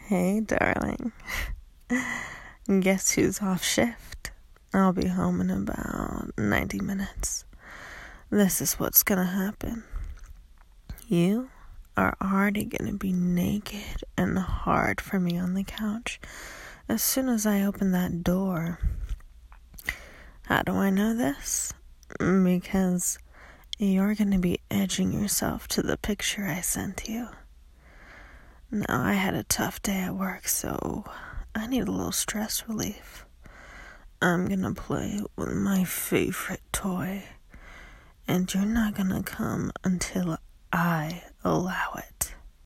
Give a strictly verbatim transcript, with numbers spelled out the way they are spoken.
Hey, darling. Guess who's off shift? I'll be home in about ninety minutes. This is what's gonna happen. You are already gonna be naked and hard for me on the couch as soon as I open that door. How do I know this? Because you're gonna be edging yourself to the picture I sent you. Now, I had a tough day at work, so I need a little stress relief. I'm gonna play with my favorite toy, and you're not gonna come until I allow it.